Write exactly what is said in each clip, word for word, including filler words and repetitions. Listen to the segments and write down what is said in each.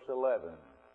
eleven.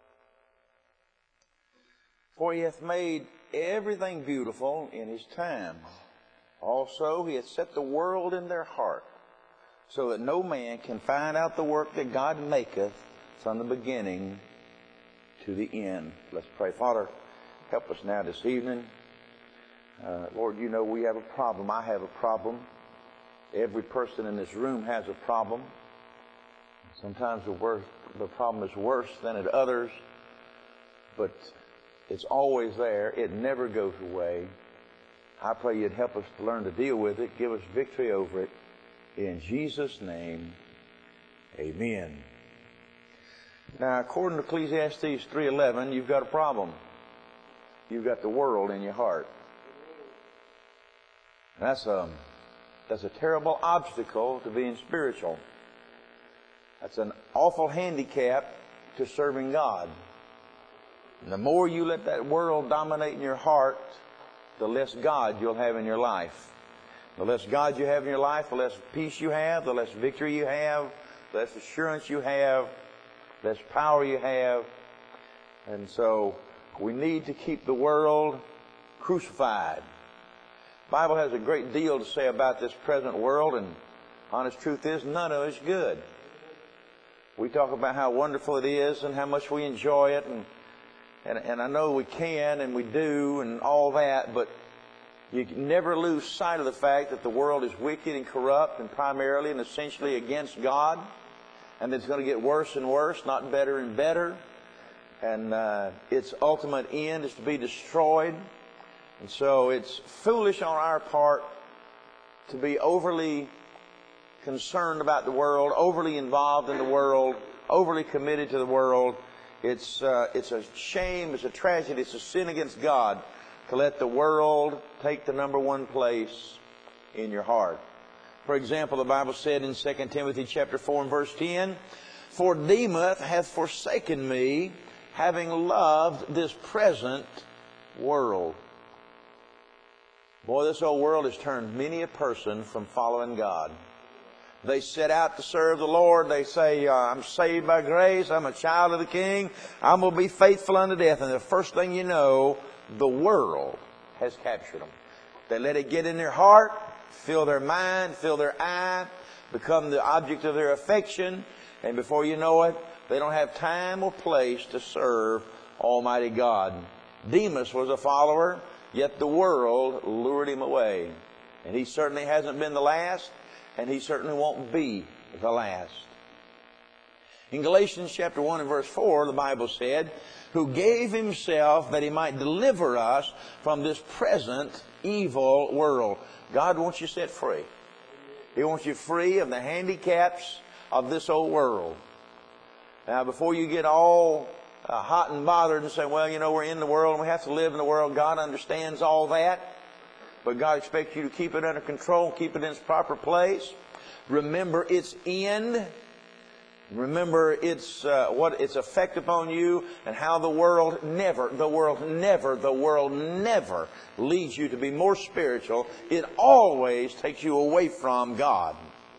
For he hath made everything beautiful in his time. Also he hath set the world in their heart, so that no man can find out the work that God maketh from the beginning to the end. Let's pray. Father, help us now this evening. Uh, Lord, you know we have a problem. I have a problem. Every person in this room has a problem. Sometimes the, worst, the problem is worse than at others, but it's always there. It never goes away. I pray you'd help us to learn to deal with it. Give us victory over it. In Jesus' name, amen. Now, according to Ecclesiastes three eleven, you've got a problem. You've got the world in your heart. That's a, that's a terrible obstacle to being spiritual. That's an awful handicap to serving God. And the more you let that world dominate in your heart, the less God you'll have in your life. The less God you have in your life, the less peace you have, the less victory you have, the less assurance you have, the less power you have. And so we need to keep the world crucified. The Bible has a great deal to say about this present world, and honest truth is none of it's good. We talk about how wonderful it is and how much we enjoy it, and And, and I know we can and we do and all that, but you can never lose sight of the fact that the world is wicked and corrupt and primarily and essentially against God, and it's going to get worse and worse, not better and better. And uh, its ultimate end is to be destroyed. And so it's foolish on our part to be overly concerned about the world, overly involved in the world, overly committed to the world. It's, uh, it's a shame, it's a tragedy, it's a sin against God to let the world take the number one place in your heart. For example, the Bible said in Second Timothy chapter four and verse ten, For Demas hath forsaken me, having loved this present world. Boy, this old world has turned many a person from following God. They set out to serve the Lord. They say, uh, I'm saved by grace. I'm a child of the King. I'm going to be faithful unto death. And the first thing you know, the world has captured them. They let it get in their heart, fill their mind, fill their eye, become the object of their affection. And before you know it, they don't have time or place to serve Almighty God. Demas was a follower, yet the world lured him away. And he certainly hasn't been the last. And he certainly won't be the last. In Galatians chapter one and verse four, the Bible said, Who gave himself that he might deliver us from this present evil world. God wants you set free. He wants you free of the handicaps of this old world. Now, before you get all uh, hot and bothered and say, well, you know, we're in the world and we have to live in the world, God understands all that. But God expects you to keep it under control, keep it in its proper place. Remember its end. Remember its uh, what its effect upon you, and how the world never, the world never, the world never leads you to be more spiritual. It always takes you away from God.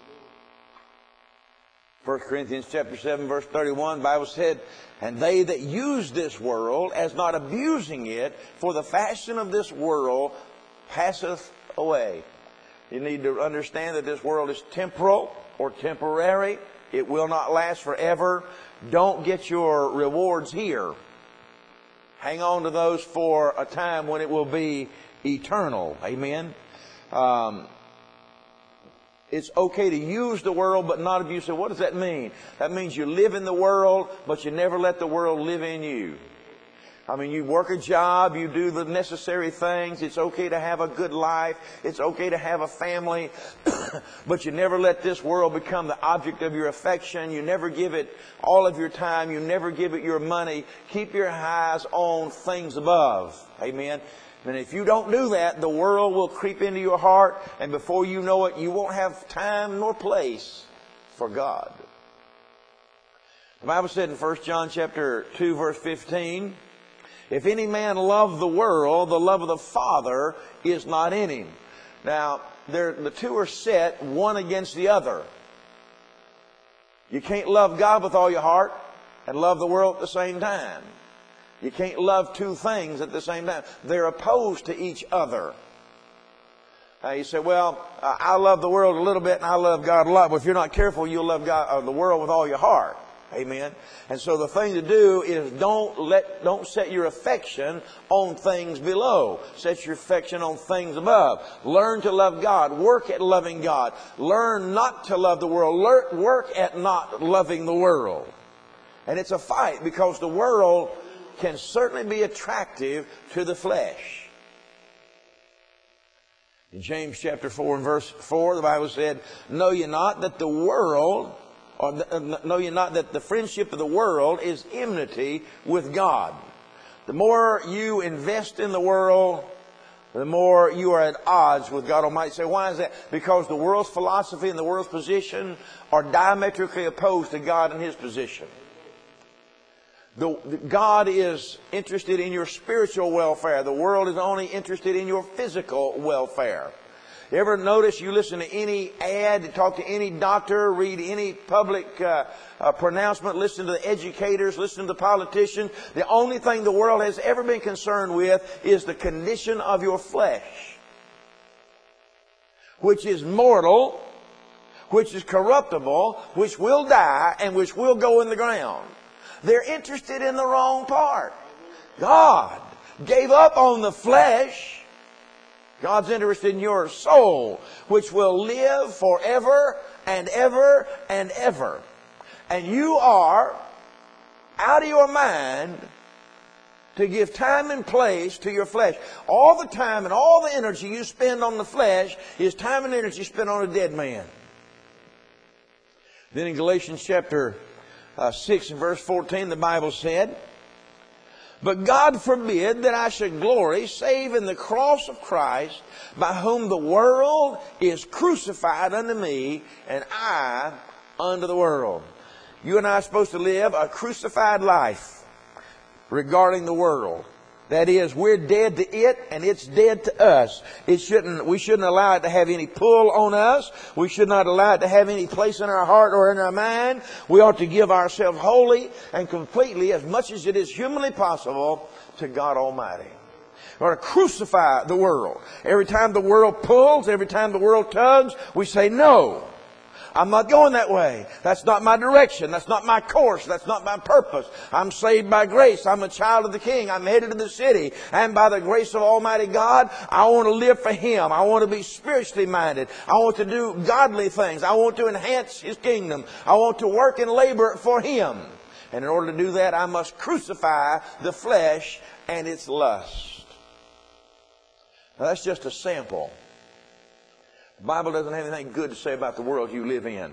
First Corinthians chapter seven, verse thirty-one, the Bible said, And they that use this world as not abusing it, for the fashion of this world passeth away. You need to understand that this world is temporal or temporary. It will not last forever. Don't get your rewards here. Hang on to those for a time when it will be eternal. Amen. Um, it's okay to use the world but not abuse it. What does that mean? That means you live in the world, but you never let the world live in you. I mean, you work a job, you do the necessary things. It's okay to have a good life. It's okay to have a family. But you never let this world become the object of your affection. You never give it all of your time. You never give it your money. Keep your eyes on things above. Amen. And if you don't do that, the world will creep into your heart. And before you know it, you won't have time nor place for God. The Bible said in First John chapter two, verse fifteen, If any man love the world, the love of the Father is not in him. Now, the two are set one against the other. You can't love God with all your heart. and love the world at the same time. You can't love two things at the same time. They're opposed to each other. Now you say, well, uh, I love the world a little bit and I love God a lot. But if you're not careful, you'll love God, uh, the world with all your heart. Amen. And so the thing to do is don't let, don't set your affection on things below. Set your affection on things above. Learn to love God. Work at loving God. Learn not to love the world. Learn, work at not loving the world. And it's a fight because the world can certainly be attractive to the flesh. In James chapter four and verse four, the Bible said, know ye not that the world, or know ye not that the friendship of the world is enmity with God. The more you invest in the world, the more you are at odds with God Almighty. Say, why is that? Because the world's philosophy and the world's position are diametrically opposed to God and His position. The, God is interested in your spiritual welfare. The world is only interested in your physical welfare. You ever notice you listen to any ad, talk to any doctor, read any public uh, uh, pronouncement, listen to the educators, listen to the politicians. The only thing the world has ever been concerned with is the condition of your flesh, which is mortal, which is corruptible, which will die, and which will go in the ground. They're interested in the wrong part. God gave up on the flesh. God's interested in your soul, which will live forever and ever and ever. And you are out of your mind to give time and place to your flesh. All the time and all the energy you spend on the flesh is time and energy spent on a dead man. Then in Galatians chapter Uh, six and verse fourteen, the Bible said, but God forbid that I should glory save in the cross of Christ, by whom the world is crucified unto me, and I unto the world. You and I are supposed to live a crucified life regarding the world. That is, we're dead to it and it's dead to us. It shouldn't, we shouldn't allow it to have any pull on us. We should not allow it to have any place in our heart or in our mind. We ought to give ourselves wholly and completely, as much as it is humanly possible, to God Almighty. We ought to crucify the world. Every time the world pulls, every time the world tugs, we say, no, I'm not going that way. That's not my direction. That's not my course. That's not my purpose. I'm saved by grace. I'm a child of the King. I'm headed to the city. And by the grace of Almighty God, I want to live for Him. I want to be spiritually minded. I want to do godly things. I want to enhance His kingdom. I want to work and labor for Him. And in order to do that, I must crucify the flesh and its lust. Now that's just a sample. The Bible doesn't have anything good to say about the world you live in.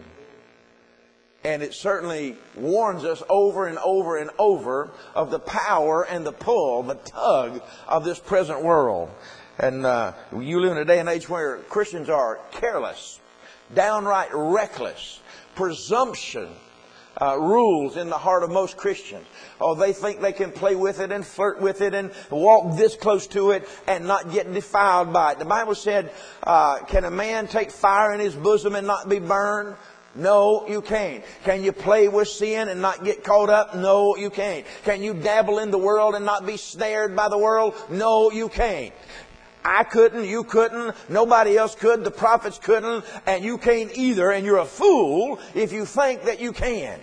And it certainly warns us over and over and over of the power and the pull, the tug of this present world. And uh, you live in a day and age where Christians are careless, downright reckless, presumption uh, rules in the heart of most Christians. Oh, they think they can play with it and flirt with it and walk this close to it and not get defiled by it. The Bible said, uh, can a man take fire in his bosom and not be burned? No, you can't. Can you play with sin and not get caught up? No, you can't. Can you dabble in the world and not be snared by the world? No, you can't. I couldn't, you couldn't, nobody else could, the prophets couldn't, and you can't either, and you're a fool if you think that you can.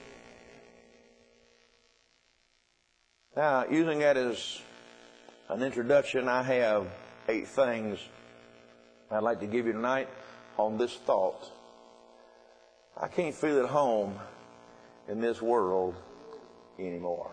Now, using that as an introduction, I have eight things I'd like to give you tonight on this thought. I can't feel at home in this world anymore.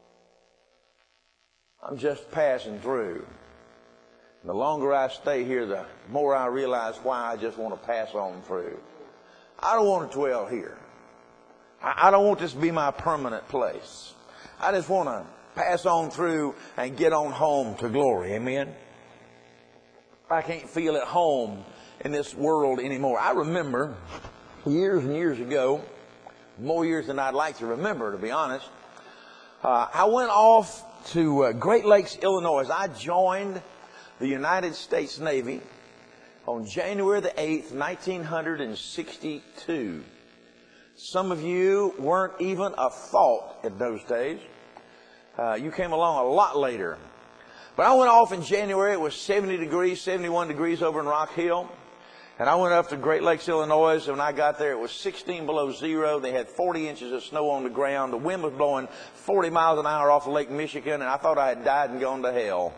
I'm just passing through. And the longer I stay here, the more I realize why I just want to pass on through. I don't want to dwell here. I don't want this to be my permanent place. I just want to pass on through and get on home to glory. Amen? I can't feel at home in this world anymore. I remember years and years ago, more years than I'd like to remember, to be honest, uh, I went off to uh, Great Lakes, Illinois. I joined the United States Navy on January the eighth, nineteen sixty-two. Some of you weren't even a thought in those days. Uh, you came along a lot later. But I went off in January. It was seventy degrees, seventy-one degrees over in Rock Hill. And I went up to Great Lakes, Illinois. And when I got there, it was sixteen below zero. They had forty inches of snow on the ground. The wind was blowing forty miles an hour off of Lake Michigan. And I thought I had died and gone to hell.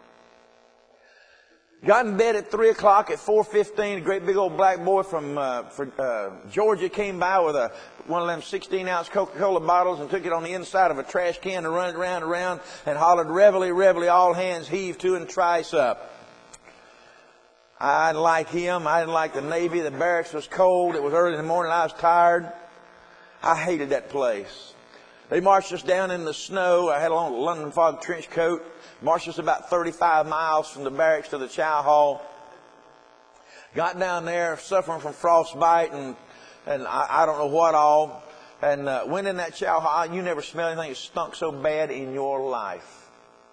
Got in bed at three o'clock. At four fifteen, a great big old black boy from uh, for, uh, Georgia came by with a one of them sixteen ounce Coca-Cola bottles and took it on the inside of a trash can and run it around and around and hollered, "Reveille, reveille, all hands heave to and trice up." I didn't like him. I didn't like the Navy. The barracks was cold. It was early in the morning. I was tired. I hated that place. They marched us down in the snow. I had on a London Fog trench coat. Marched us about thirty-five miles from the barracks to the chow hall. Got down there suffering from frostbite and, and I, I don't know what all. And uh, went in that chow hall. You never smelled anything that stunk so bad in your life.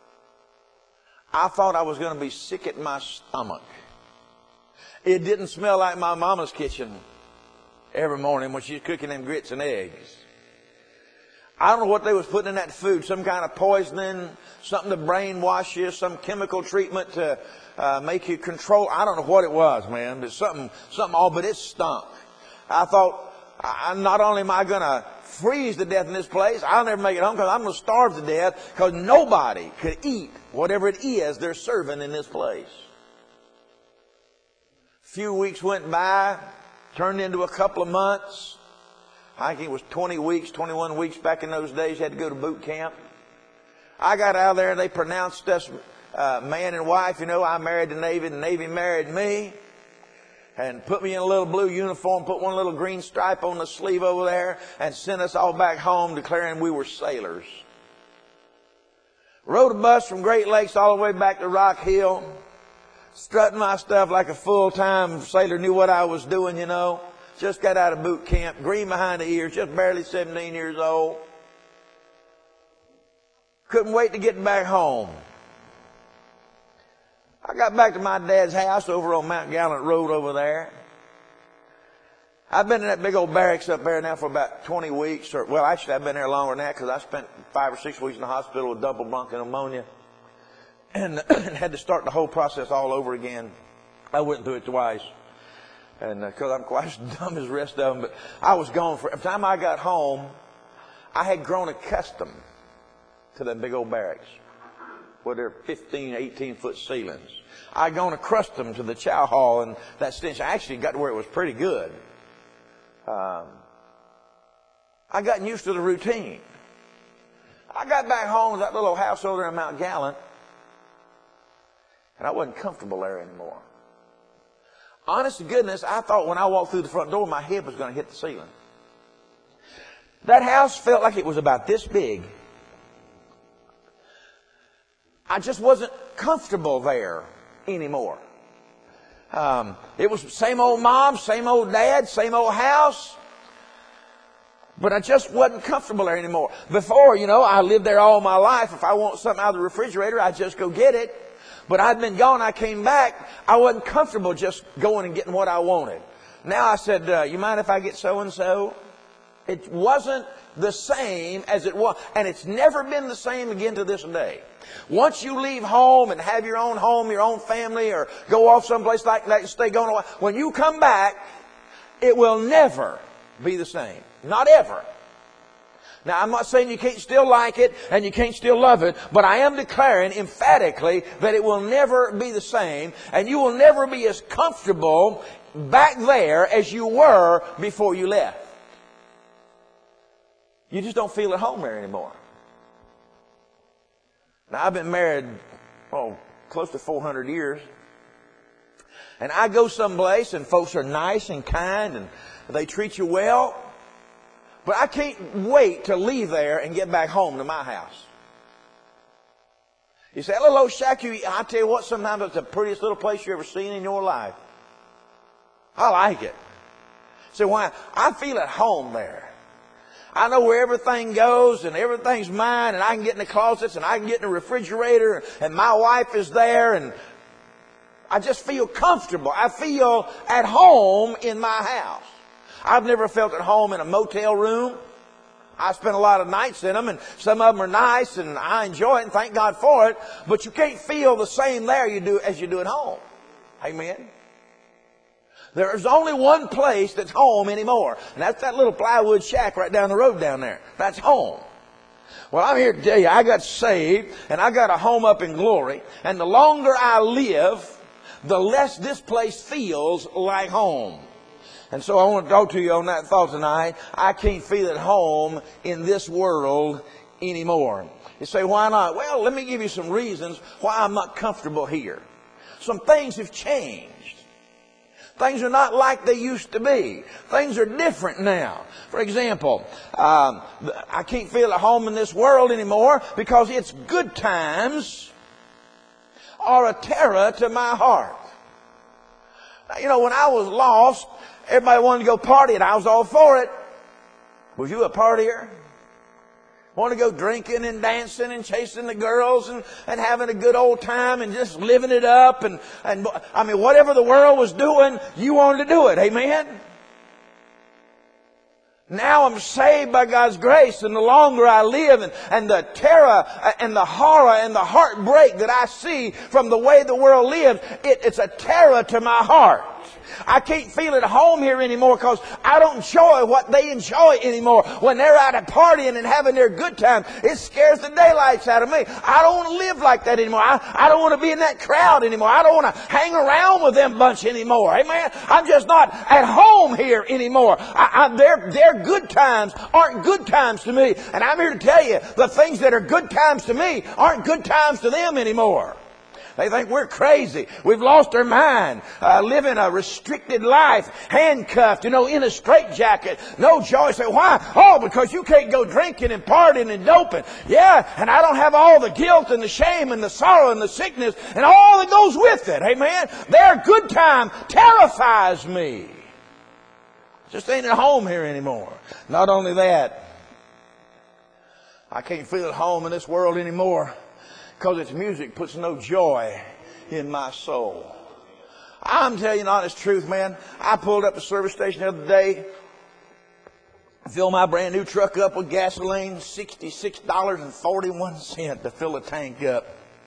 I thought I was going to be sick at my stomach. It didn't smell like my mama's kitchen every morning when she's cooking them grits and eggs. I don't know what they was putting in that food, some kind of poisoning, something to brainwash you, some chemical treatment to uh, make you control. I don't know what it was, man. It's something, something all, but it stunk. I thought, I, not only am I going to freeze to death in this place, I'll never make it home because I'm going to starve to death because nobody could eat whatever it is they're serving in this place. A few weeks went by, turned into a couple of months. I think it was twenty weeks, twenty-one weeks back in those days. You had to go to boot camp. I got out of there and they pronounced us uh, man and wife. You know, I married the Navy and the Navy married me. And put me in a little blue uniform, put one little green stripe on the sleeve over there and sent us all back home declaring we were sailors. Rode a bus from Great Lakes all the way back to Rock Hill. Strutting my stuff like a full-time sailor, knew what I was doing, you know. Just got out of boot camp, green behind the ears, just barely seventeen years old. Couldn't wait to get back home. I got back to my dad's house over on Mount Gallant Road over there. I've been in that big old barracks up there now for about twenty weeks. Or, well, actually, I've been there longer than that because I spent five or six weeks in the hospital with double bronchopneumonia. And had to start the whole process all over again. I went through it twice. And because uh, I'm quite as dumb as the rest of them. But I was gone for, every time I got home, I had grown accustomed to them big old barracks. Where they're fifteen, eighteen foot ceilings. I had grown accustomed to the chow hall and that stench. I actually got to where it was pretty good. Um, I got used to the routine. I got back home to that little house over there in Mount Gallant. And I wasn't comfortable there anymore. Honest to goodness, I thought when I walked through the front door, my head was going to hit the ceiling. That house felt like it was about this big. I just wasn't comfortable there anymore. Um, it was same old mom, same old dad, same old house. But I just wasn't comfortable there anymore. Before, you know, I lived there all my life. If I want something out of the refrigerator, I just go get it. But I'd been gone. I came back. I wasn't comfortable just going and getting what I wanted. Now I said, uh, you mind if I get so-and-so? It wasn't the same as it was. And it's never been the same again to this day. Once you leave home and have your own home, your own family, or go off someplace like that and stay going away, when you come back, it will never be the same. Not ever. Now, I'm not saying you can't still like it and you can't still love it, but I am declaring emphatically that it will never be the same, and you will never be as comfortable back there as you were before you left. You just don't feel at home there anymore. Now, I've been married, oh, close to four hundred years. And I go someplace and folks are nice and kind and they treat you well. But I can't wait to leave there and get back home to my house. You say, that little old shack, you, I tell you what, sometimes it's the prettiest little place you ever seen in your life. I like it. So why? I feel at home there. I know where everything goes and everything's mine, and I can get in the closets and I can get in the refrigerator and my wife is there, and I just feel comfortable. I feel at home in my house. I've never felt at home in a motel room. I spent a lot of nights in them, and some of them are nice, and I enjoy it, and thank God for it. But you can't feel the same there you do as you do at home. Amen. There's only one place that's home anymore, and that's that little plywood shack right down the road down there. That's home. Well, I'm here to tell you, I got saved, and I got a home up in glory, and the longer I live, the less this place feels like home. And so I want to talk to you on that thought tonight. I can't feel at home in this world anymore. You say, why not? Well, let me give you some reasons why I'm not comfortable here. Some things have changed. Things are not like they used to be. Things are different now. For example, um, I can't feel at home in this world anymore because its good times are a terror to my heart. Now, you know, when I was lost, everybody wanted to go party, and I was all for it. Was you a partier? Want to go drinking and dancing and chasing the girls and, and having a good old time and just living it up. And, and I mean, whatever the world was doing, you wanted to do it. Amen? Now I'm saved by God's grace, and the longer I live, and, and the terror and the horror and the heartbreak that I see from the way the world lives, it, it's a terror to my heart. I can't feel at home here anymore because I don't enjoy what they enjoy anymore. When they're out at partying and having their good time, it scares the daylights out of me. I don't want to live like that anymore. I, I don't want to be in that crowd anymore. I don't want to hang around with them bunch anymore. Amen? I'm just not at home here anymore. I, I, their, their good times aren't good times to me. And I'm here to tell you, the things that are good times to me aren't good times to them anymore. They think we're crazy. We've lost our mind. Uh, living a restricted life. Handcuffed, you know, in a straitjacket. No joy. Say, why? Oh, because you can't go drinking and partying and doping. Yeah, and I don't have all the guilt and the shame and the sorrow and the sickness and all that goes with it. Amen? Their good time terrifies me. Just ain't at home here anymore. Not only that, I can't feel at home in this world anymore, because its music puts no joy in my soul. I'm telling you the honest truth, man. I pulled up a service station the other day, filled my brand new truck up with gasoline, sixty-six dollars and forty-one cents to fill a tank up.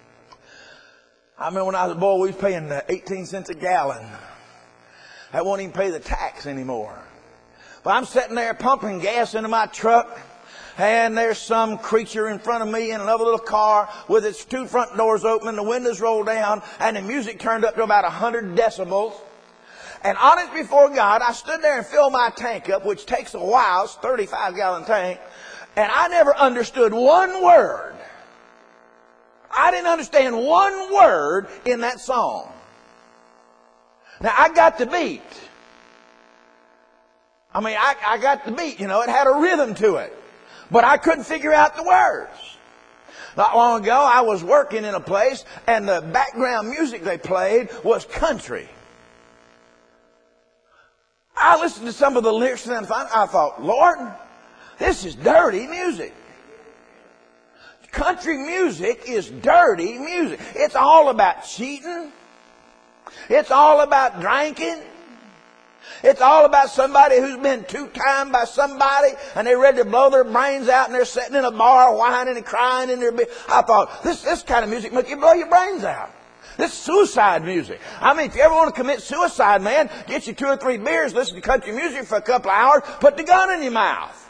I remember when I was a boy, we was paying eighteen cents a gallon. That won't even pay the tax anymore. But I'm sitting there pumping gas into my truck, and there's some creature in front of me in another little car with its two front doors open, the windows rolled down, and the music turned up to about one hundred decibels. And honest before God, I stood there and filled my tank up, which takes a while. It's a thirty-five gallon tank. And I never understood one word. I didn't understand one word in that song. Now, I got the beat. I mean, I, I got the beat, you know. It had a rhythm to it. But I couldn't figure out the words. Not long ago, I was working in a place, and the background music they played was country. I listened to some of the lyrics, and I thought, Lord, this is dirty music. Country music is dirty music. It's all about cheating. It's all about drinking. It's all about somebody who's been two-timed by somebody, and they're ready to blow their brains out, and they're sitting in a bar whining and crying in their bed. I thought, this, this kind of music make you blow your brains out. This is suicide music. I mean, if you ever want to commit suicide, man, get you two or three beers, listen to country music for a couple of hours, put the gun in your mouth.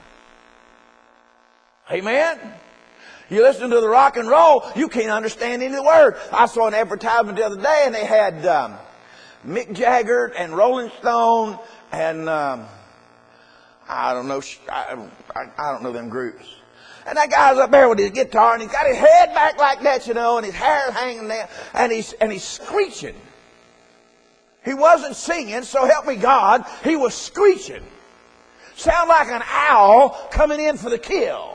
Amen? You listen to the rock and roll, you can't understand any of the words. I saw an advertisement the other day, and they had um, Mick Jagger and Rolling Stone and um, I don't know, I, I, I don't know them groups. And that guy's up there with his guitar, and he's got his head back like that, you know, and his hair hanging there, and he's and he's screeching. He wasn't singing, so help me God, he was screeching. Sound like an owl coming in for the kill.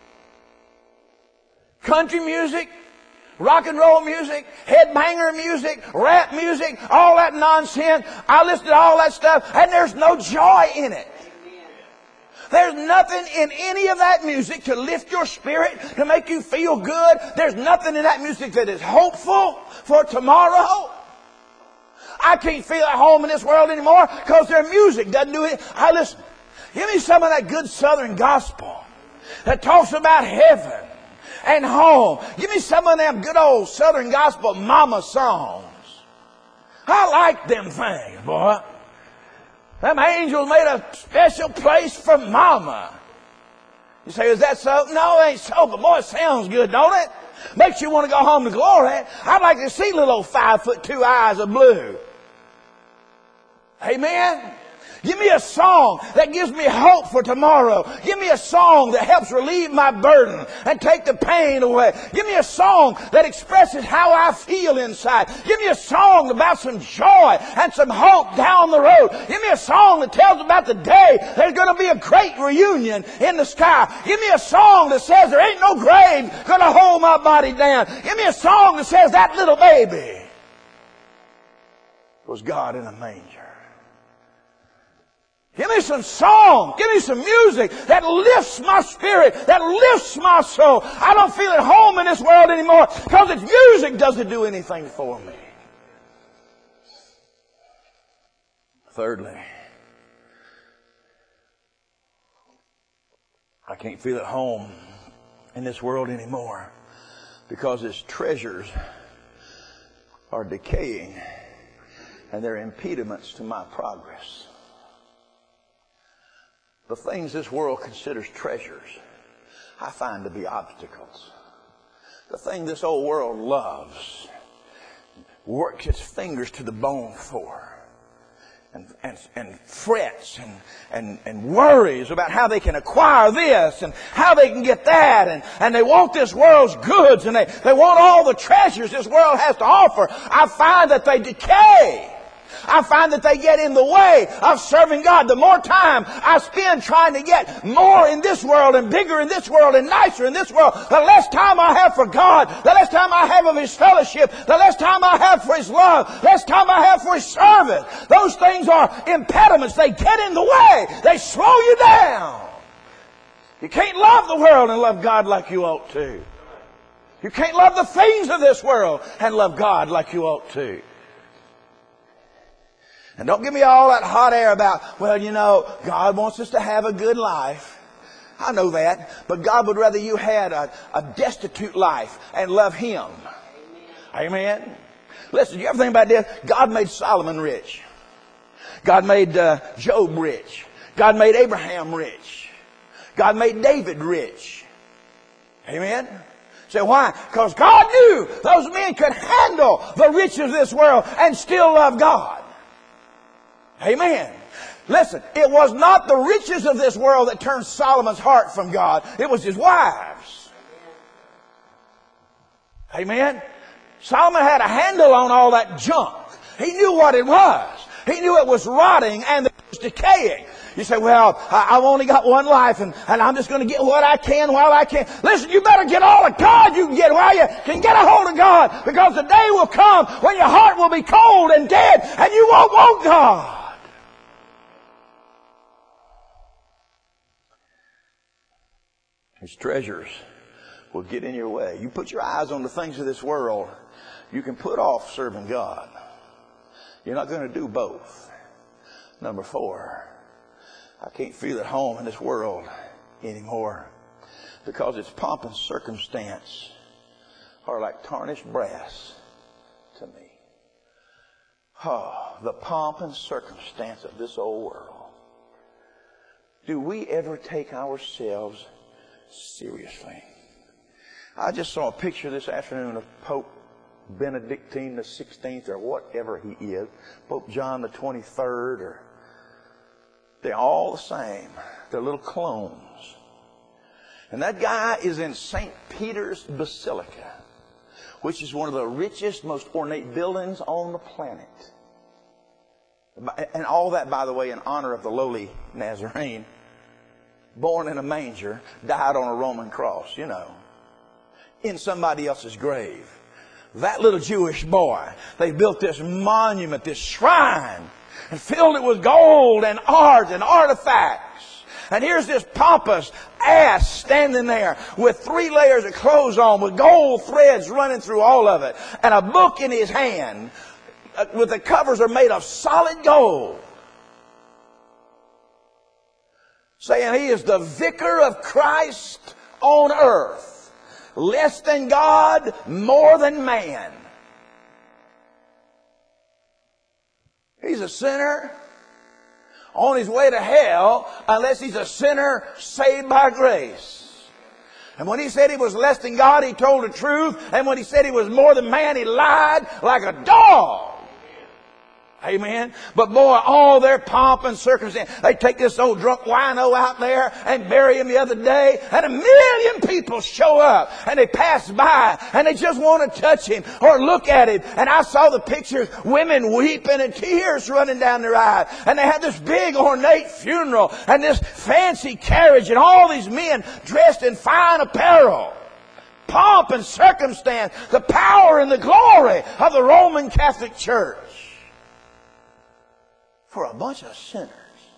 Country music, rock and roll music, headbanger music, rap music, all that nonsense. I listened to all that stuff, and there's no joy in it. There's nothing in any of that music to lift your spirit, to make you feel good. There's nothing in that music that is hopeful for tomorrow. I can't feel at home in this world anymore because their music doesn't do it. I listen. Give me some of that good Southern gospel that talks about heaven and home. Give me some of them good old Southern gospel mama songs. I like them things, boy. Them angels made a special place for mama. You say, is that so? No, it ain't so, but boy, it sounds good, don't it? Makes you want to go home to glory. I'd like to see little old five foot two eyes of blue. Amen? Give me a song that gives me hope for tomorrow. Give me a song that helps relieve my burden and take the pain away. Give me a song that expresses how I feel inside. Give me a song about some joy and some hope down the road. Give me a song that tells about the day there's going to be a great reunion in the sky. Give me a song that says there ain't no grave going to hold my body down. Give me a song that says that little baby was God in a manger. Give me some song. Give me some music that lifts my spirit, that lifts my soul. I don't feel at home in this world anymore because its music doesn't do anything for me. Thirdly, I can't feel at home in this world anymore because its treasures are decaying and they're impediments to my progress. The things this world considers treasures, I find to be obstacles. The thing this old world loves, works its fingers to the bone for, and, and, and frets and, and, and worries about how they can acquire this and how they can get that. And, and they want this world's goods and they, they want all the treasures this world has to offer. I find that they decay. I find that they get in the way of serving God. The more time I spend trying to get more in this world and bigger in this world and nicer in this world, the less time I have for God, the less time I have of His fellowship, the less time I have for His love, the less time I have for His service. Those things are impediments. They get in the way. They slow you down. You can't love the world and love God like you ought to. You can't love the things of this world and love God like you ought to. And don't give me all that hot air about, well, you know, God wants us to have a good life. I know that. But God would rather you had a, a destitute life and love Him. Amen. Amen. Listen, you ever think about this? God made Solomon rich. God made uh, Job rich. God made Abraham rich. God made David rich. Amen. Say, why? Because God knew those men could handle the riches of this world and still love God. Amen. Listen, it was not the riches of this world that turned Solomon's heart from God. It was his wives. Amen. Solomon had a handle on all that junk. He knew what it was. He knew it was rotting and it was decaying. You say, well, I've only got one life and, and I'm just going to get what I can while I can. Listen, you better get all of God you can get while you can get a hold of God, because the day will come when your heart will be cold and dead and you won't want God. His treasures will get in your way. You put your eyes on the things of this world, you can put off serving God. You're not going to do both. Number four, I can't feel at home in this world anymore because its pomp and circumstance are like tarnished brass to me. Oh, the pomp and circumstance of this old world. Do we ever take ourselves seriously? I just saw a picture this afternoon of Pope Benedictine the sixteenth or whatever he is, Pope John the twenty-third, or they're all the same. They're little clones. And that guy is in Saint Peter's Basilica, which is one of the richest, most ornate buildings on the planet. And all that, by the way, in honor of the lowly Nazarene, born in a manger, died on a Roman cross, you know, in somebody else's grave. That little Jewish boy, they built this monument, this shrine, and filled it with gold and art and artifacts. And here's this pompous ass standing there with three layers of clothes on, with gold threads running through all of it, and a book in his hand. uh, with the covers are made of solid gold, saying he is the vicar of Christ on earth, less than God, more than man. He's a sinner on his way to hell unless he's a sinner saved by grace. And when he said he was less than God, he told the truth. And when he said he was more than man, he lied like a dog. Amen. But boy, all their pomp and circumstance. They take this old drunk wino out there and bury him the other day, and a million people show up and they pass by and they just want to touch him or look at him. And I saw the pictures, women weeping and tears running down their eyes. And they had this big ornate funeral and this fancy carriage and all these men dressed in fine apparel. Pomp and circumstance, the power and the glory of the Roman Catholic Church. For a bunch of sinners.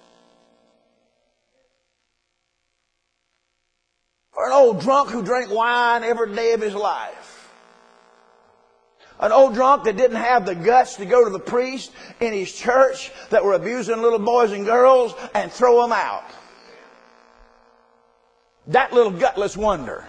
For an old drunk who drank wine every day of his life. An old drunk that didn't have the guts to go to the priest in his church that were abusing little boys and girls and throw them out. That little gutless wonder.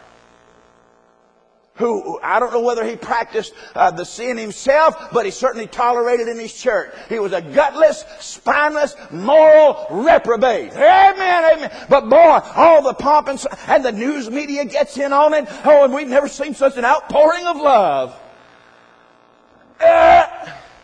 Who, I don't know whether he practiced uh, the sin himself, but he certainly tolerated it in his church. He was a gutless, spineless, moral reprobate. Amen, amen. But boy, all the pomp and, and the news media gets in on it. Oh, and we've never seen such an outpouring of love. Uh,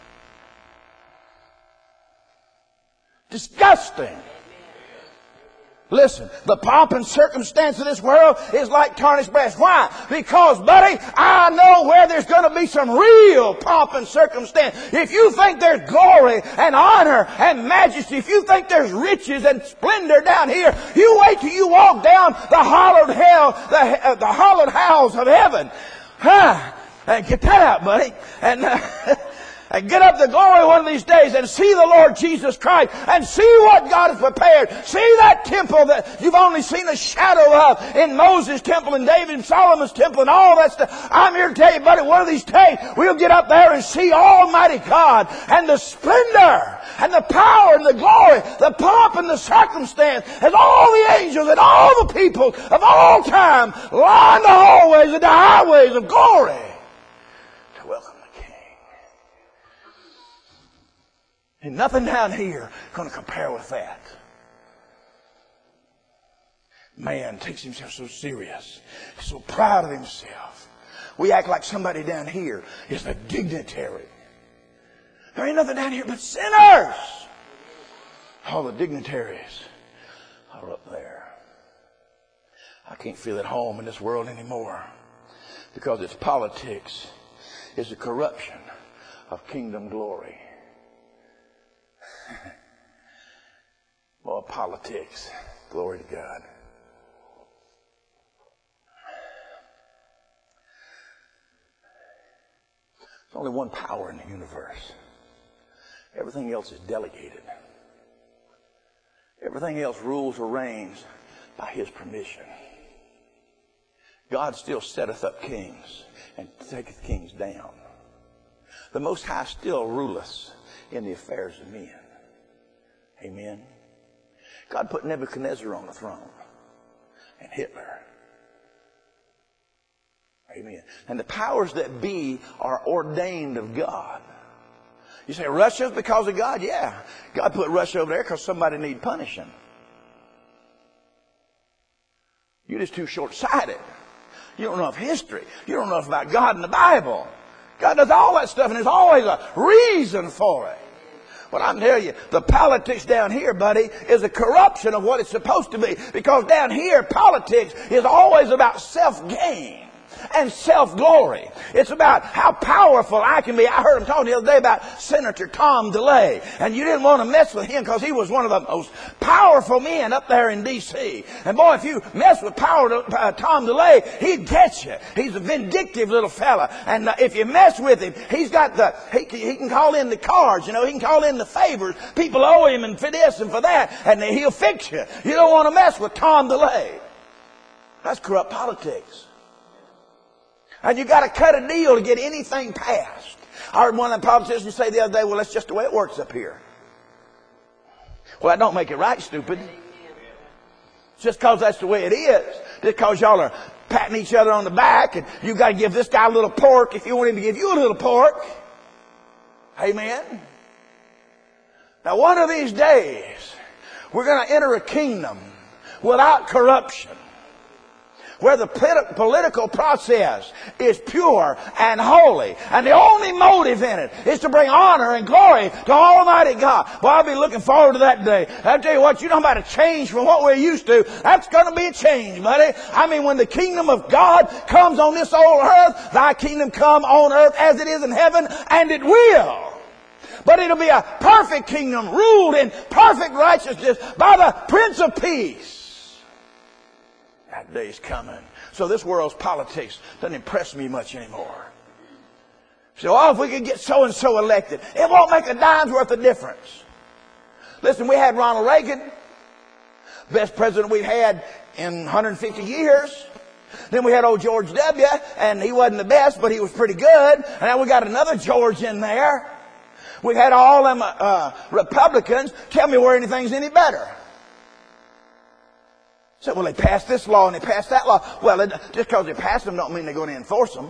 disgusting. Listen, the pomp and circumstance of this world is like tarnished brass. Why? Because, buddy, I know where there's going to be some real pomp and circumstance. If you think there's glory and honor and majesty, if you think there's riches and splendor down here, you wait till you walk down the hollowed hell, the, uh, the hollowed halls of heaven. Huh? And get that out, buddy. And... Uh, And get up to glory one of these days and see the Lord Jesus Christ and see what God has prepared. See that temple that you've only seen a shadow of in Moses' temple and David and Solomon's temple and all that stuff. I'm here to tell you, buddy, one of these days we'll get up there and see Almighty God and the splendor and the power and the glory, the pomp and the circumstance as all the angels and all the people of all time line the hallways and the highways of glory to welcome. And nothing down here going to compare with that. Man takes himself so serious. He's so proud of himself. We act like somebody down here is a dignitary. There ain't nothing down here but sinners. All the dignitaries are up there. I can't feel at home in this world anymore because its politics is a corruption of kingdom glory. Well, politics. Glory to God. There's only one power in the universe. Everything else is delegated. Everything else rules or reigns by his permission. God still setteth up kings and taketh kings down. The Most High still ruleth in the affairs of men. Amen. God put Nebuchadnezzar on the throne and Hitler. Amen. And the powers that be are ordained of God. You say Russia's because of God? Yeah. God put Russia over there because somebody needed punishing. You're just too short-sighted. You don't know of history. You don't know enough about God and the Bible. God does all that stuff and there's always a reason for it. But I'm telling you, the politics down here, buddy, is a corruption of what it's supposed to be. Because down here, politics is always about self-gain and self-glory. It's about how powerful I can be. I heard him talking the other day about Senator Tom DeLay. And you didn't want to mess with him because he was one of the most powerful men up there in D C And boy, if you mess with power, uh, Tom DeLay, he'd get you. He's a vindictive little fella. And uh, if you mess with him, he's got the, he, he can call in the cards, you know, he can call in the favors. People owe him and for this and for that. And he'll fix you. You don't want to mess with Tom DeLay. That's corrupt politics. And you got to cut a deal to get anything passed. I heard one of the politicians say the other day, well, that's just the way it works up here. Well, that don't make it right, stupid. Just because that's the way it is. Just because y'all are patting each other on the back and you got to give this guy a little pork if you want him to give you a little pork. Amen. Now, one of these days, we're going to enter a kingdom without corruption, where the political process is pure and holy. And the only motive in it is to bring honor and glory to Almighty God. Well, I'll be looking forward to that day. I'll tell you what, you know about a change from what we're used to. That's going to be a change, buddy. I mean, when the kingdom of God comes on this old earth, thy kingdom come on earth as it is in heaven, and it will. But it'll be a perfect kingdom ruled in perfect righteousness by the Prince of Peace. That day's coming. So this world's politics doesn't impress me much anymore. So, oh, if we could get so-and-so elected, it won't make a dime's worth of difference. Listen, we had Ronald Reagan, best president we've had in one hundred fifty years. Then we had old George W., and he wasn't the best, but he was pretty good. And now we got another George in there. We've had all them uh, Republicans. Tell me where anything's any better. So, well, they passed this law and they passed that law. Well, it, just because they passed them don't mean they're going to enforce them.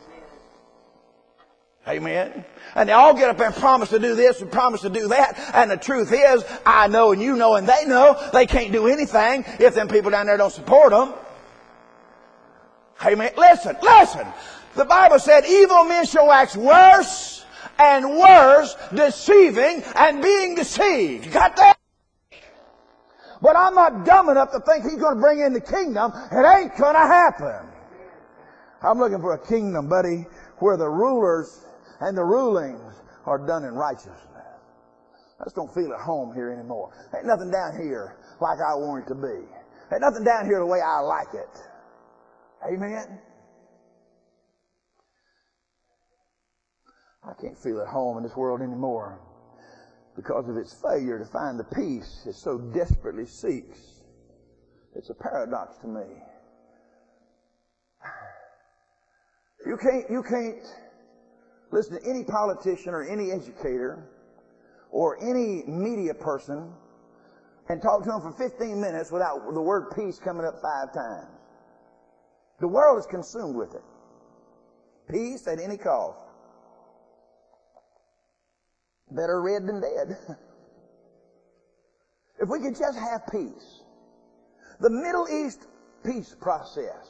Amen. And they all get up there and promise to do this and promise to do that. And the truth is, I know and you know and they know they can't do anything if them people down there don't support them. Amen. Listen, listen. The Bible said evil men shall wax worse and worse, deceiving and being deceived. You got that? But I'm not dumb enough to think he's going to bring in the kingdom. It ain't going to happen. I'm looking for a kingdom, buddy, where the rulers and the rulings are done in righteousness. I just don't feel at home here anymore. Ain't nothing down here like I want it to be. Ain't nothing down here the way I like it. Amen? I can't feel at home in this world anymore, because of its failure to find the peace it so desperately seeks. It's a paradox to me. You can't, you can't listen to any politician or any educator or any media person and talk to them for fifteen minutes without the word peace coming up five times. The world is consumed with it. Peace at any cost. Better red than dead. If we could just have peace. The Middle East peace process.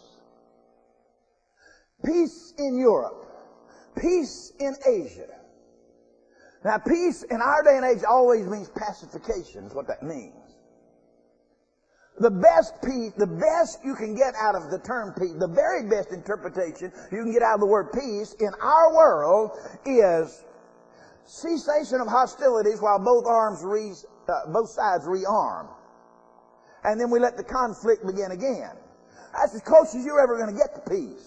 Peace in Europe. Peace in Asia. Now, peace in our day and age always means pacification, is what that means. The best peace, the best you can get out of the term peace, the very best interpretation you can get out of the word peace in our world is cessation of hostilities while both arms re, uh, both sides rearm. And then we let the conflict begin again. That's as close as you're ever going to get to peace.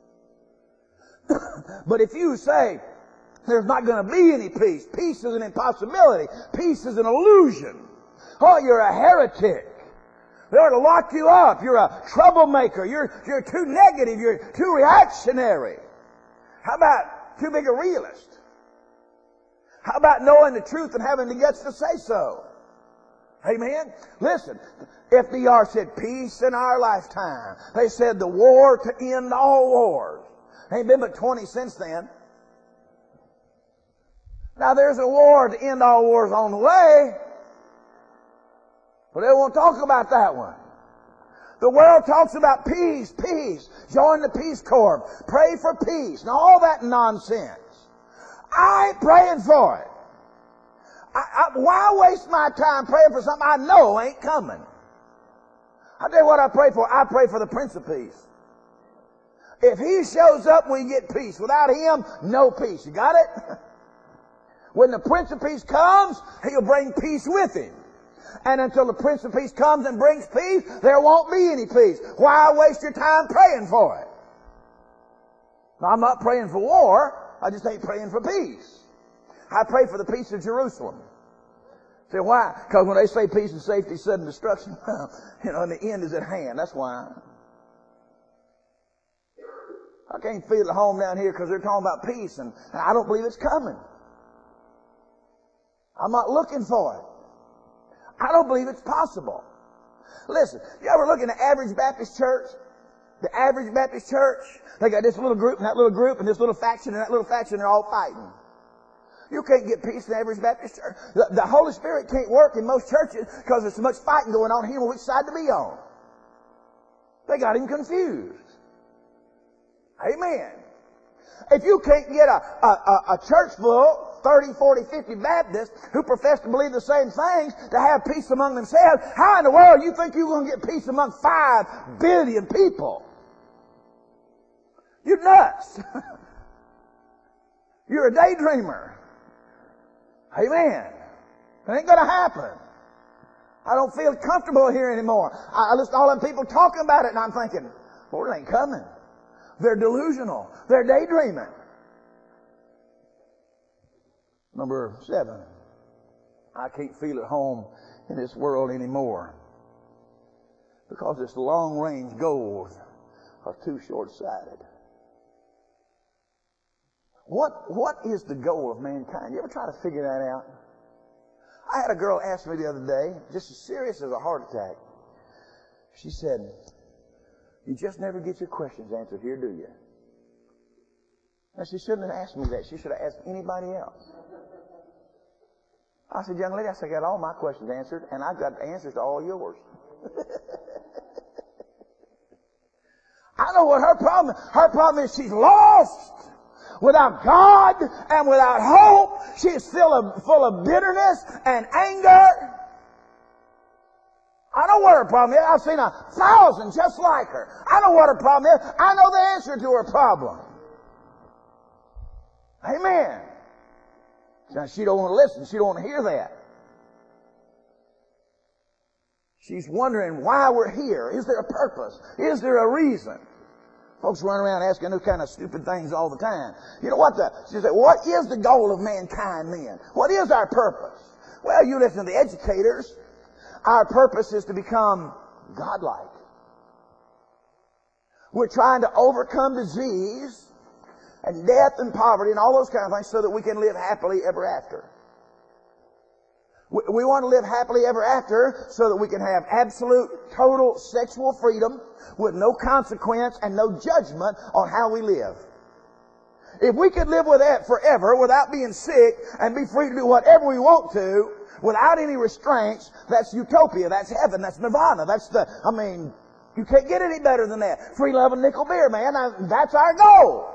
But if you say there's not going to be any peace, peace is an impossibility, peace is an illusion, oh, you're a heretic. They ought to lock you up. You're a troublemaker. You're, you're too negative. You're too reactionary. How about too big a realist? How about knowing the truth and having the guts to say so? Amen? Listen, F D R said peace in our lifetime. They said the war to end all wars. Ain't been but twenty since then. Now there's a war to end all wars on the way, but they won't talk about that one. The world talks about peace, peace. Join the Peace Corps. Pray for peace. And all that nonsense. I ain't praying for it. I, I, why waste my time praying for something I know ain't coming? I'll tell you what I pray for. I pray for the Prince of Peace. If He shows up, we get peace. Without Him, no peace. You got it? When the Prince of Peace comes, He'll bring peace with Him. And until the Prince of Peace comes and brings peace, there won't be any peace. Why waste your time praying for it? Now, I'm not praying for war. I just ain't praying for peace. I pray for the peace of Jerusalem. Say, why? Because when they say peace and safety, sudden destruction, you know, and the end is at hand. That's why. I can't feel at home down here because they're talking about peace, and, and I don't believe it's coming. I'm not looking for it. I don't believe it's possible. Listen, you ever look in the average Baptist church? The average Baptist church, they got this little group and that little group and this little faction and that little faction, they're all fighting. You can't get peace in the average Baptist church. The, the Holy Spirit can't work in most churches because there's so much fighting going on here on which side to be on. They got him confused. Amen. If you can't get a, a, a, a church full, thirty, forty, fifty Baptists who profess to believe the same things to have peace among themselves, how in the world do you think you're going to get peace among five billion people? You're nuts. You're a daydreamer. Amen. It ain't going to happen. I don't feel comfortable here anymore. I, I listen to all them people talking about it, and I'm thinking, Lord, it ain't coming. They're delusional. They're daydreaming. Number seven. I can't feel at home in this world anymore because its long-range goals are too short-sighted. What, what is the goal of mankind? You ever try to figure that out? I had a girl ask me the other day, just as serious as a heart attack. She said, you just never get your questions answered here, do you? Now, she shouldn't have asked me that. She should have asked anybody else. I said, young lady, I said, I got all my questions answered, and I've got answers to all yours. I know what her problem is. Her problem is she's lost. Without God and without hope, she is full of, full of bitterness and anger. I know what her problem is. I've seen a thousand just like her. I know what her problem is. I know the answer to her problem. Amen. Now, she don't want to listen. She don't want to hear that. She's wondering why we're here. Is there a purpose? Is there a reason? Folks run around asking those kind of stupid things all the time. You know what the, she said, what is the goal of mankind then? What is our purpose? Well, you listen to the educators. Our purpose is to become godlike. We're trying to overcome disease and death and poverty and all those kind of things so that we can live happily ever after. We want to live happily ever after so that we can have absolute, total sexual freedom with no consequence and no judgment on how we live. If we could live with that forever without being sick and be free to do whatever we want to without any restraints, that's utopia, that's heaven, that's nirvana, that's the, I mean, you can't get any better than that. Free love and nickel beer, man, that's our goal.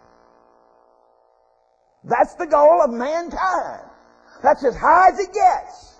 That's the goal of mankind. That's as high as it gets.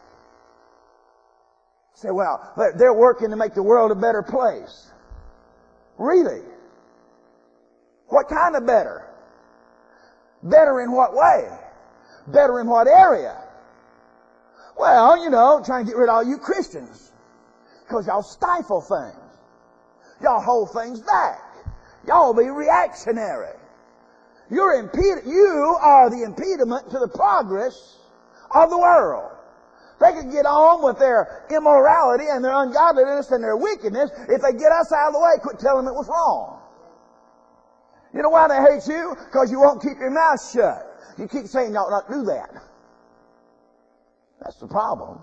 Say, well, they're working to make the world a better place. Really? What kind of better? Better in what way? Better in what area? Well, you know, trying to get rid of all you Christians. Because y'all stifle things. Y'all hold things back. Y'all be reactionary. You're imped- you are the impediment to the progress of the world. They could get on with their immorality and their ungodliness and their wickedness if they get us out of the way, quit telling them it was wrong. You know why they hate you? Because you won't keep your mouth shut. You keep saying you ought not do that. That's the problem.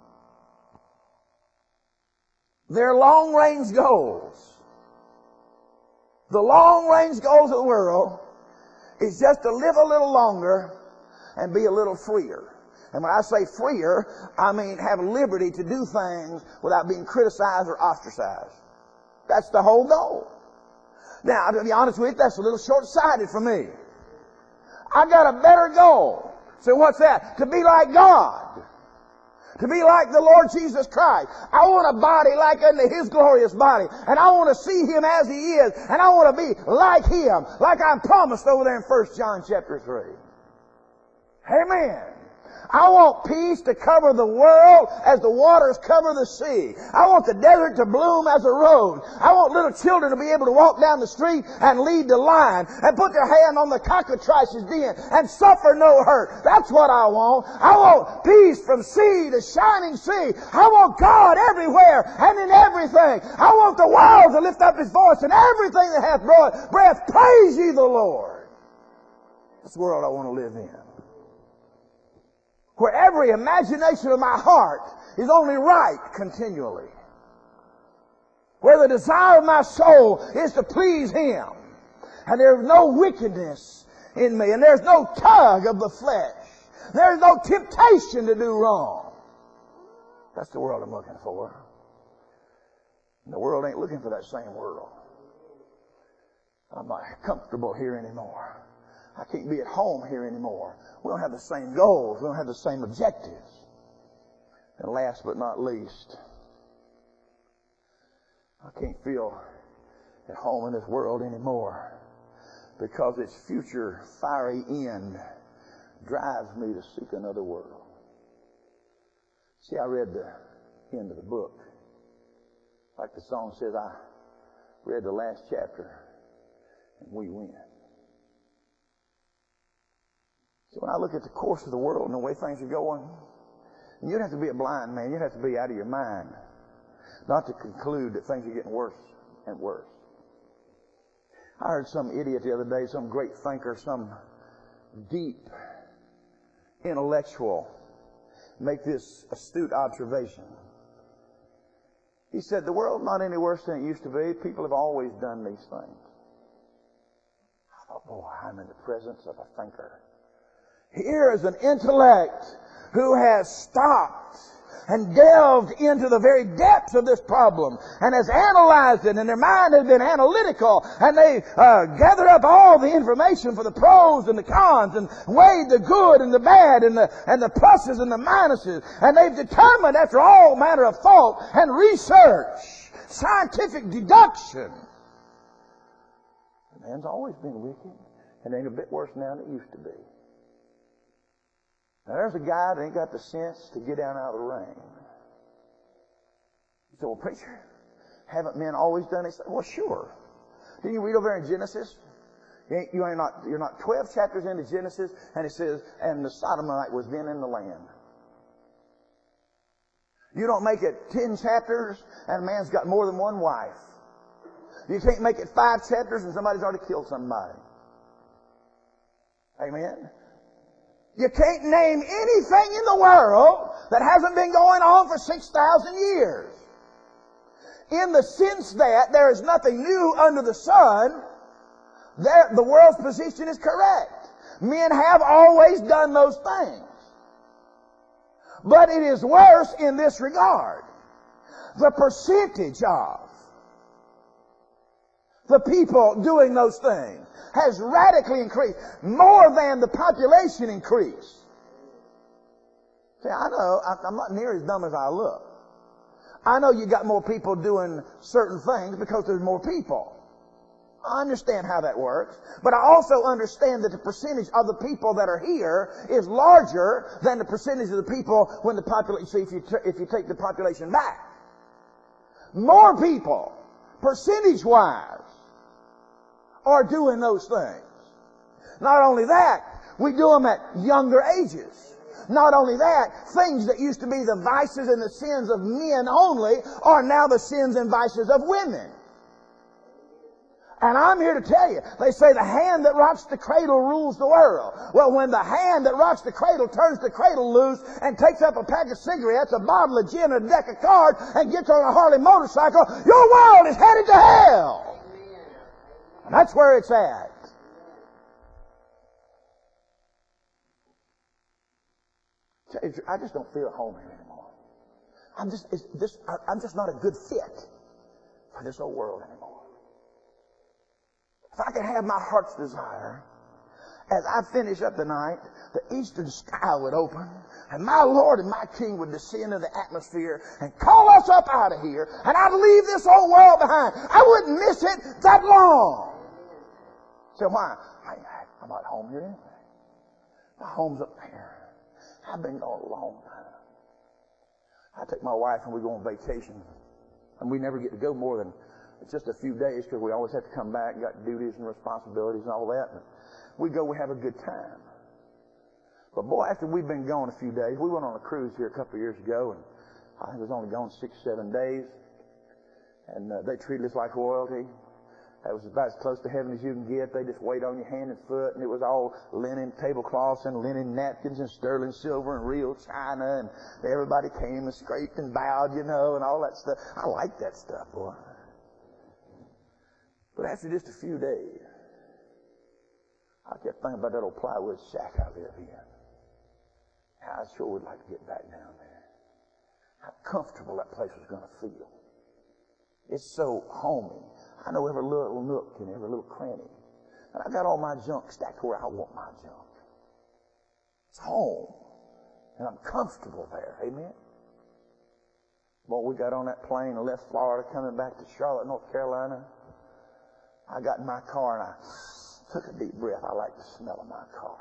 Their long-range goals. The long-range goals of the world is just to live a little longer and be a little freer. And when I say freer, I mean have liberty to do things without being criticized or ostracized. That's the whole goal. Now, to be honest with you, that's a little short-sighted for me. I got a better goal. So what's that? To be like God. To be like the Lord Jesus Christ. I want a body like unto His glorious body. And I want to see Him as He is. And I want to be like Him. Like I'm promised over there in First John chapter three. Amen. I want peace to cover the world as the waters cover the sea. I want the desert to bloom as a rose. I want little children to be able to walk down the street and lead the line and put their hand on the cockatrice's den and suffer no hurt. That's what I want. I want peace from sea to shining sea. I want God everywhere and in everything. I want the world to lift up His voice and everything that hath breath. Praise ye the Lord. That's the world I want to live in, where every imagination of my heart is only right continually, where the desire of my soul is to please Him, and there's no wickedness in me, and there's no tug of the flesh, there's no temptation to do wrong. That's the world I'm looking for. And the world ain't looking for that same world. I'm not comfortable here anymore. I can't be at home here anymore. We don't have the same goals. We don't have the same objectives. And last but not least, I can't feel at home in this world anymore because its future fiery end drives me to seek another world. See, I read the end of the book. Like the song says, I read the last chapter and we win. So when I look at the course of the world and the way things are going, you'd have to be a blind man. You'd have to be out of your mind not to conclude that things are getting worse and worse. I heard some idiot the other day, some great thinker, some deep intellectual, make this astute observation. He said, the world's not any worse than it used to be. People have always done these things. I thought, boy, I'm in the presence of a thinker. Here is an intellect who has stopped and delved into the very depths of this problem and has analyzed it, and their mind has been analytical, and they uh, gathered up all the information for the pros and the cons and weighed the good and the bad and the, and the pluses and the minuses, and they've determined after all manner of thought and research, scientific deduction, the man's always been wicked and ain't a bit worse now than it used to be. Now, there's a guy that ain't got the sense to get down out of the rain. You say, well, preacher, haven't men always done it? Well, sure. Didn't you read over there in Genesis? You ain't, you ain't not, you're not twelve chapters into Genesis, and it says, and the Sodomite was then in the land. You don't make it ten chapters, and a man's got more than one wife. You can't make it five chapters, and somebody's already killed somebody. Amen? You can't name anything in the world that hasn't been going on for six thousand years. In the sense that there is nothing new under the sun, there, the world's position is correct. Men have always done those things. But it is worse in this regard. The percentage of the people doing those things has radically increased, more than the population increase. See, I know, I'm not near as dumb as I look. I know you got more people doing certain things because there's more people. I understand how that works, but I also understand that the percentage of the people that are here is larger than the percentage of the people when the population, see, if you, t- if you take the population back. More people, percentage-wise, are doing those things. Not only that, we do them at younger ages. Not only that, things that used to be the vices and the sins of men only are now the sins and vices of women. And I'm here to tell you, they say the hand that rocks the cradle rules the world. Well, when the hand that rocks the cradle turns the cradle loose and takes up a pack of cigarettes, a bottle of gin, and a deck of cards, and gets on a Harley motorcycle, your world is headed to hell. And that's where it's at. I just don't feel at home here anymore. I'm just, it's this, I'm just not a good fit for this old world anymore. If I could have my heart's desire, as I finish up the night, the eastern sky would open, and my Lord and my King would descend into the atmosphere and call us up out of here, and I'd leave this old world behind. I wouldn't miss it that long. So why? I, I'm not home here anyway. My home's up there. I've been gone a long time. I take my wife and we go on vacation, and we never get to go more than just a few days because we always have to come back, got duties and responsibilities and all that. And we go, we have a good time. But boy, after we've been gone a few days, we went on a cruise here a couple of years ago, and I think it was only gone six, seven days. And uh, they treated us like royalty. That was about as close to heaven as you can get. They just wait on your hand and foot, and it was all linen tablecloths and linen napkins and sterling silver and real china, and everybody came and scraped and bowed, you know, and all that stuff. I like that stuff, boy. But after just a few days, I kept thinking about that old plywood shack I live in. I sure would like to get back down there. How comfortable that place was going to feel. It's so homey. I know every little nook and every little cranny. And I got all my junk stacked where I want my junk. It's home. And I'm comfortable there. Amen? Well, we got on that plane and left Florida coming back to Charlotte, North Carolina. I got in my car and I took a deep breath. I like the smell of my car.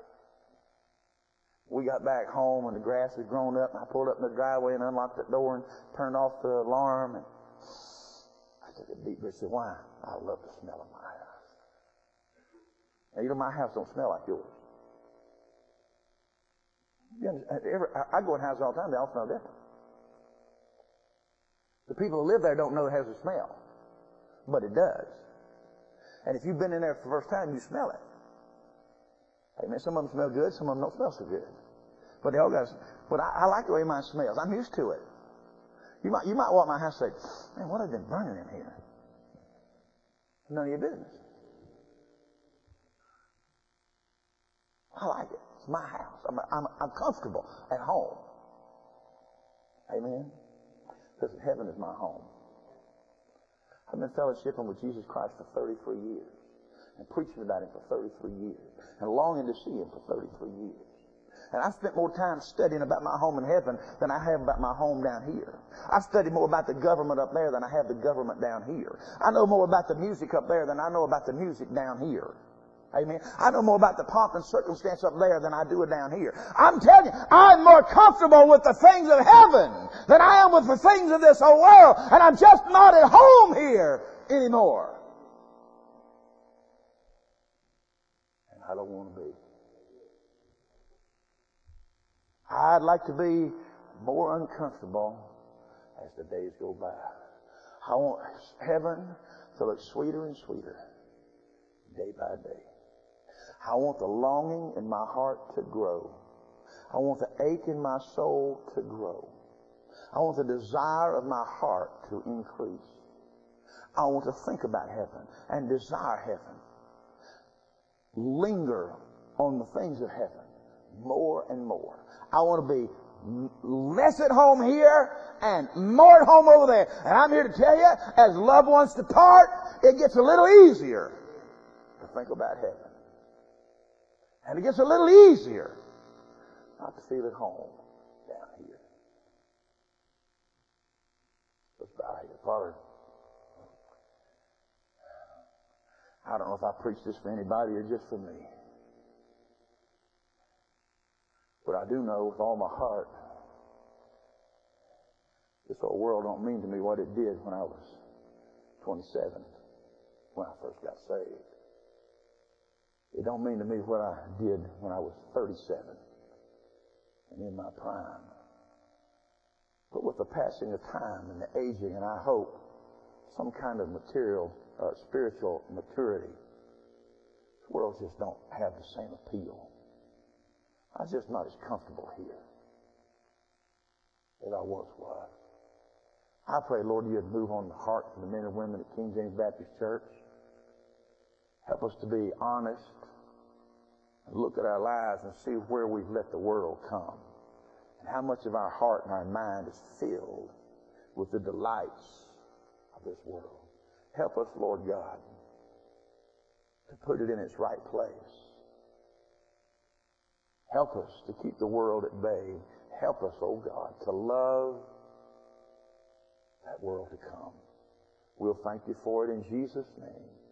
We got back home and the grass was grown up, and I pulled up in the driveway and unlocked the door and turned off the alarm, and I took a deep breath and said, why? I love the smell of my house. Now, you know, my house don't smell like yours. You understand? I go in houses all the time, they all smell different. The people who live there don't know it has a smell, but it does. And if you've been in there for the first time, you smell it. Amen. Some of them smell good, some of them don't smell so good. But they all got. But I, I like the way mine smells. I'm used to it. You might you might walk my house and say, man, what have they been burning in here? None of your business. I like it. It's my house. I'm I'm, I'm comfortable at home. Amen. Listen, heaven is my home. I've been fellowshipping with Jesus Christ for thirty-three years and preaching about Him for thirty-three years and longing to see Him for thirty-three years. And I've spent more time studying about my home in heaven than I have about my home down here. I've studied more about the government up there than I have the government down here. I know more about the music up there than I know about the music down here. Amen. I know more about the pomp and circumstance up there than I do down here. I'm telling you, I'm more comfortable with the things of heaven than I am with the things of this whole world. And I'm just not at home here anymore. And I don't want to be. I'd like to be more uncomfortable as the days go by. I want heaven to look sweeter and sweeter day by day. I want the longing in my heart to grow. I want the ache in my soul to grow. I want the desire of my heart to increase. I want to think about heaven and desire heaven. Linger on the things of heaven more and more. I want to be less at home here and more at home over there. And I'm here to tell you, as loved ones depart, it gets a little easier to think about heaven. And it gets a little easier not to feel at home down here. Let's bow here. Father, I don't know if I preach this for anybody or just for me. But I do know with all my heart, this whole world don't mean to me what it did when I was twenty-seven, when I first got saved. It don't mean to me what I did when I was thirty-seven and in my prime. But with the passing of time and the aging, and I hope some kind of material, uh, spiritual maturity, this world just don't have the same appeal. I'm just not as comfortable here as I once was. I pray, Lord, you'd move on the hearts of the men and women at King James Baptist Church. Help us to be honest and look at our lives and see where we've let the world come and how much of our heart and our mind is filled with the delights of this world. Help us, Lord God, to put it in its right place. Help us to keep the world at bay. Help us, oh God, to love that world to come. We'll thank you for it in Jesus' name.